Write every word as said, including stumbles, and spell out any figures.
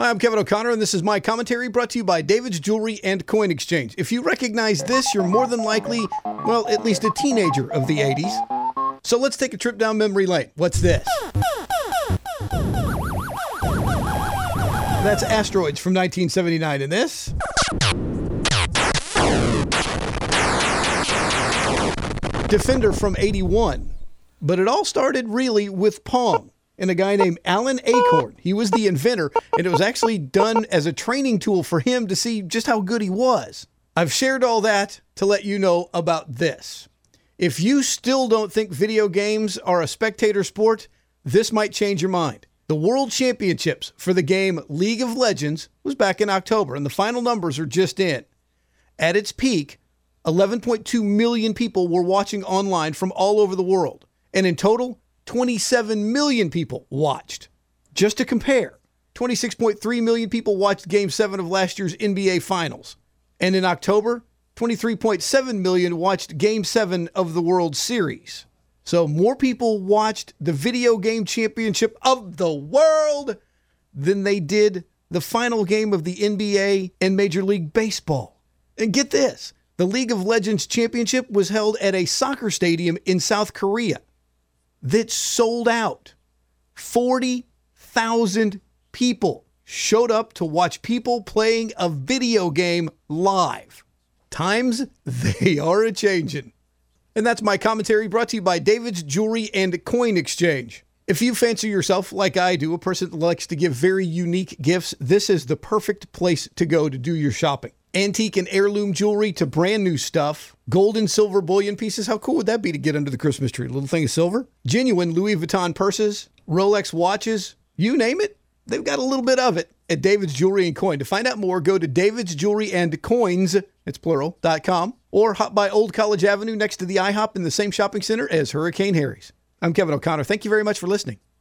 Hi, I'm Kevin O'Connor, and this is my commentary brought to you by David's Jewelry and Coin Exchange. If you recognize this, you're more than likely, well, at least a teenager of the eighties. So let's take a trip down memory lane. What's this? That's Asteroids from nineteen seventy-nine. And this? Defender from eighty-one. But it all started really with Pong and a guy named Alan Acorn. He was the inventor, and it was actually done as a training tool for him to see just how good he was. I've shared all that to let you know about this. If you still don't think video games are a spectator sport, this might change your mind. The World Championships for the game League of Legends was back in October, and the final numbers are just in. At its peak, eleven point two million people were watching online from all over the world, and in total, twenty-seven million people watched. Just to compare, twenty-six point three million people watched Game seven of last year's N B A Finals. And in October, twenty-three point seven million watched Game seven of the World Series. So more people watched the video game championship of the world than they did the final game of the N B A and Major League Baseball. And get this, the League of Legends championship was held at a soccer stadium in South Korea that sold out. forty thousand people showed up to watch people playing a video game live. Times, they are a-changin'. And that's my commentary brought to you by David's Jewelry and Coin Exchange. If you fancy yourself, like I do, a person that likes to give very unique gifts, this is the perfect place to go to do your shopping. Antique and heirloom jewelry to brand new stuff. Gold and silver bullion pieces. How cool would that be to get under the Christmas tree? A little thing of silver. Genuine Louis Vuitton purses. Rolex watches. You name it, they've got a little bit of it at David's Jewelry and Coin. To find out more, go to David's Jewelry and Coins, it's plural, dot com, or hop by Old College Avenue next to the IHOP in the same shopping center as Hurricane Harry's. I'm Kevin O'Connor. Thank you very much for listening.